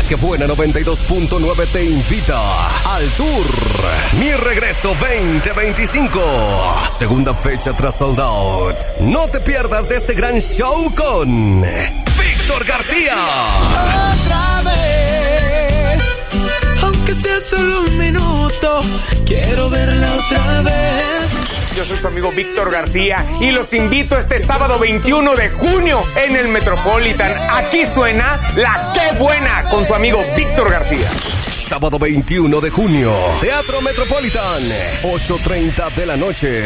Que Buena 92.9 te invita al Tour Mi Regreso 2025. Segunda fecha tras sold out. No te pierdas de este gran show con Víctor García. Otra vez, aunque sea solo un minuto, quiero verla otra vez. Yo soy su amigo Víctor García y los invito este sábado 21 de junio en el Metropolitan. Aquí suena La Qué Buena con su amigo Víctor García. Sábado 21 de junio, Teatro Metropolitan, 8:30 de la noche.